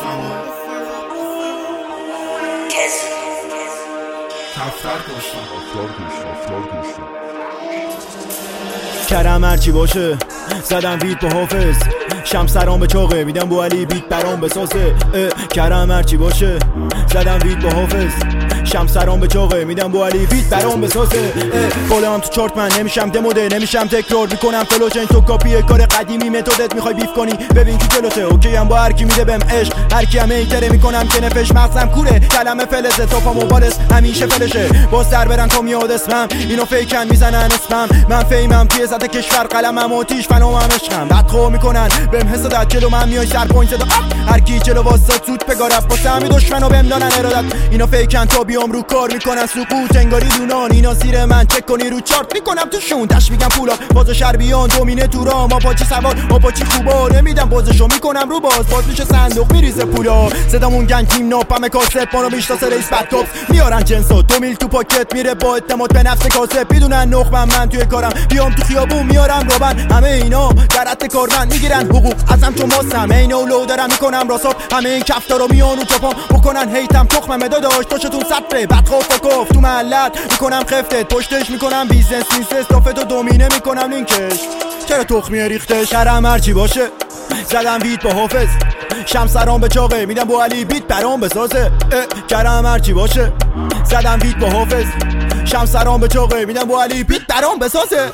کرم هرچی باشه زدم بیت با حافظ شم سرام به چاقه میدم بو علی بیت برام بسازه کرم هرچی باشه زدم بیت با حافظ شم سرام به چاقه میدم بو علی بیت برام بسازه بالام تو چارت من نمیشم دموده نمیشم تکرار میکنم فلوچن تو کاپی کار قدیمی متدت میخوای بیف کنی ببین کی جلوته اوکی ام با هر کی میده بهم عشق هر کی هم ایتره میکنم که نفش مغزم کوره کلمه فلزه توپا موبالس همیشه فلشه با سر برن تو میاد اسمم اینو فیکن میزنن اسمم من فیمم توی سطح کشور قلمم آتیش فنومم عشقم بدخو میکنن بهم حسادت جلو من میای سر پوینت صدا هر کی جلو واسه سوت بگارف واسه همین دشمنو بهم دادن ارادت اینو فیکن تو بیام رو کار میکنن سقوط انگاری دونان اینا زیر من چک کنی رو چارت میکنم تو شون دش میگم پولا باز شربیان دومینه تو را ما پاچی سوار ما پاچی خوبا نمیدم بازشو میکنم رو باز میشه صندوق میریزه پولا صدامون گنگ تیم ناپم کاسپ ما رو میشناسه رئیس بدتوب میارن جنسا 2 میل تو پاکت میره با اعتماد به نفس کاسب میدونن نخبم من توی کارم بیام تو خیابون میارم روبن همه اینا در حد کارمند میگیرن حقوق ازم چون ماسم اینو لو دارم میکنم راساب همه این کفتا رو میان و چاپام بکنن هیتم تخمم داداش پشتون صفره بدخوف و کف تو محلت میکنم خفتت پشتش میکنم بیزنس نیست استافت و دومینه میکنم لینکش چرا تخمی ریختش کرم هرچی باشه زدم بیت با حافظ شم سرام به چاقه میدم بو علی بیت برام بسازه کرم هرچی باشه زدم بیت با حافظ شم سرام به چاقه میدم بو علی بیت برام بسازه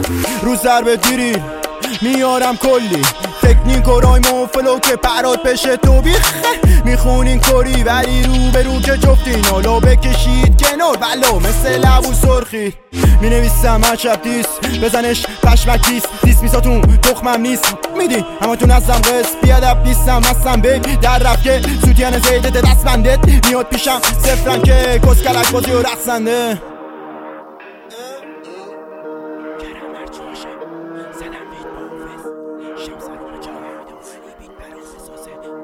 رو ضربه دیری میارم کلی تکنیک و رایم و فلو که پرات بشه تو بیخه میخونین کری ولی رو به رو که جفتین حالا بکشید کنار بلا مثل لبو سرخی مینویسم هر شب دیس بزنش پشمک دیس میساتون تخمم نیست میدین اما تو نزم قص بیادب نیستم هستم بگ در رفت که سوتیان زیده دست بندت میاد پیشم صفرن که کسکلک بازی و رقصنده زدم بیت با حافظ شم سرام به چاقه میدم علی بیت برام بسازه